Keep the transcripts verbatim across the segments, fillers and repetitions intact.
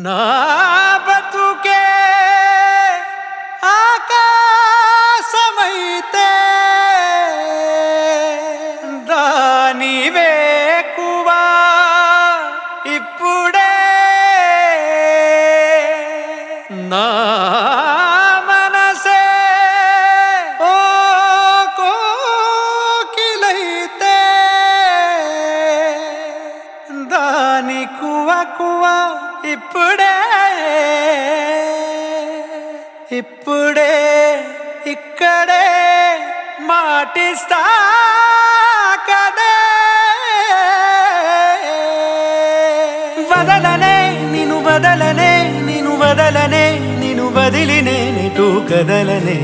నా బతుకే ఆకాశమైతే దాని వేకువా ఇప్పుడే నా మనసే ఓ కోకిలైతే దాని కువ కువ ఇప్పుడే ఇప్పుడే ఇక్కడే మాటిస్తా కదే వదలనే నిన్ను వదలనే నిన్ను వదలనే నిన్ను వదిలి నేనెటూ కదలనే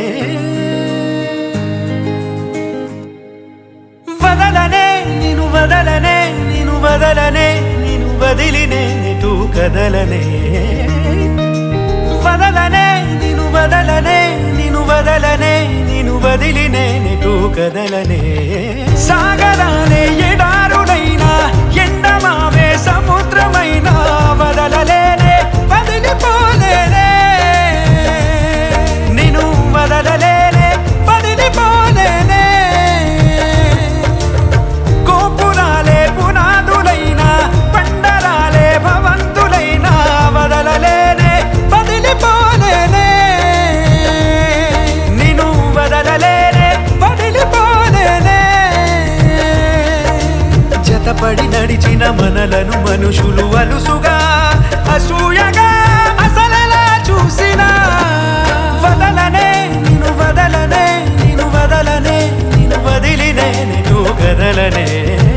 వదలనే నిన్ను వదలనే నిన్ను వదలనే నిన్ను వదిలి నేనెటూ కదలనే వదలనే నిన్ను వదలనే నిన్ను వదలనే నిన్ను వదిలి నేనెటూ కదలనే సాగరాలే ఎడారునైనా ఎండమావే సముద్రమైనా వదలలేనే వదిలిపోలేనే నిన్ను వదలలేనే వదిలిపోలేనే గోపురాలే పునాదులైనా పండరాలే భవంతులైనా వదలలేనే వదిలిపోలేనే నిన్ను వదలలేనే వదిలిపోలేనే జతపడి నడిచిన మనలను మనుషులు అలుసుగా అసూయగా అసలలా చూసినా వదలనే నిన్ను వదలనే నిన్ను వదలనే నిన్ను వదిలి నేనెటూ కదలనే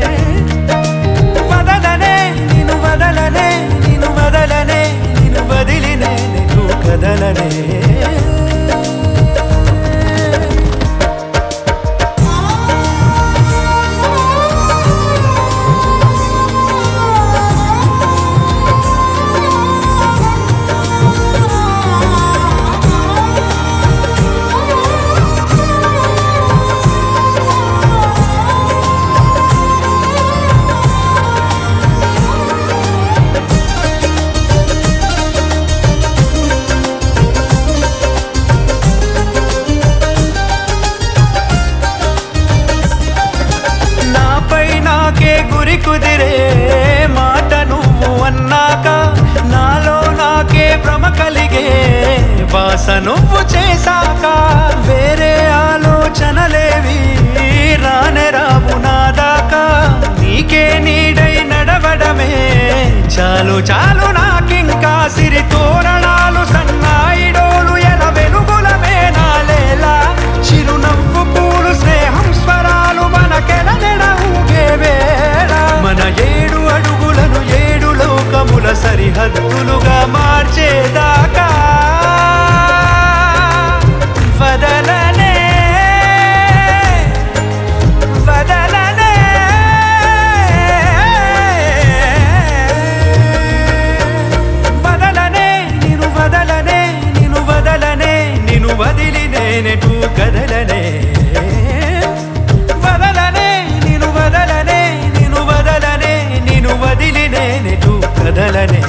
వదలనే నిన్ను వదలనే నిన్ను వదలనే నిన్ను వదిలి నేనెటూ కదలనే గురి కుదిరే మాట నువ్వు అన్నాక నాలో నాకే భ్రమ కలిగే బాస నువ్వు చేశాక వేరే ఆలోచనలేవి రానే రావు నాదాకా నీకే నీడై నడవడమే చాలు చాలు నాకింకా సిరి తోరణాలు సన్నాయిడోలు ఎల వెలుగులమే నాలేలా చిరునవ్వు పూలు స్నేహం స్వరాలు మనకెల నెడవుగే వేళ మన ఏడు అడుగులను ఏడు లోకముల సరిహద్దులుగా మార్చేదాకా వదలనే వదలనే వదలనే నిన్ను వదలనే నిన్ను వదలనే నిన్ను వదిలి నేనెటూ కదలనే వదలనే నిన్ను వదలనే నిన్ను వదలనే నిన్ను వదిలి నేనెటూ కదలనే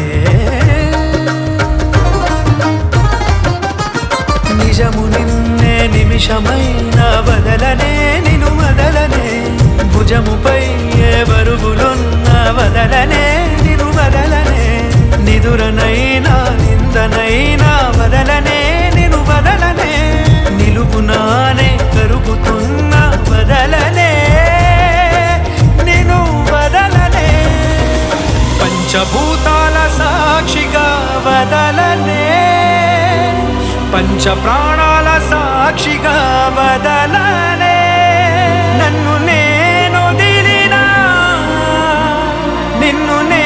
నిజము నిన్నే నిమిషమైనా వదలనే నిన్ను వదలనే భుజముపై ఏ బరువులున్నా వదలనే నిన్ను వదలనే నిదురనైనా నిందనైనా వదలనే నిన్ను వదలనే నిలుపునానే కరుగుతున్నా వదలనే నిన్ను వదలనే పంచభూతాల సాక్షిగా వదలనే పంచ ప్రాణాల సాక్షిగా వదలనే నన్ను నేను దిలినా నిన్ను